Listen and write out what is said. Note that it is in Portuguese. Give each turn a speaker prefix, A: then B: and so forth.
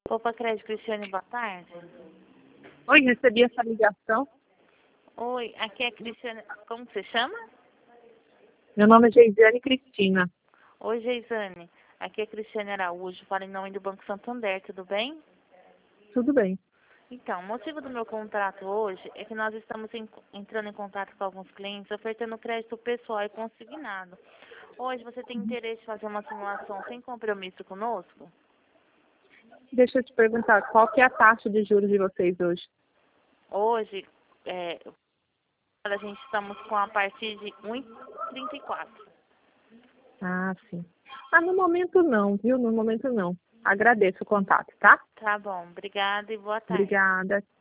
A: Opa, Crédito Cristiane, boa tarde.
B: Oi, recebi essa ligação.
A: Oi, aqui é a Cristiane. Como você chama?
B: Meu nome é Geisiane Cristina.
A: Oi, Geisane. Aqui é a Cristiane Araújo, falo em nome do Banco Santander, tudo bem?
B: Tudo bem.
A: Então, o motivo do meu contrato hoje é que nós estamos entrando em contato com alguns clientes ofertando crédito pessoal e consignado. Hoje você tem interesse em fazer uma simulação sem compromisso conosco?
B: Deixa eu te perguntar, qual que é a taxa de juros de vocês hoje?
A: Hoje, a gente estamos com a partir de 1,34.
B: Ah, sim. Ah, no momento não, viu? No momento não. Agradeço o contato, tá?
A: Tá bom, obrigada e boa tarde.
B: Obrigada.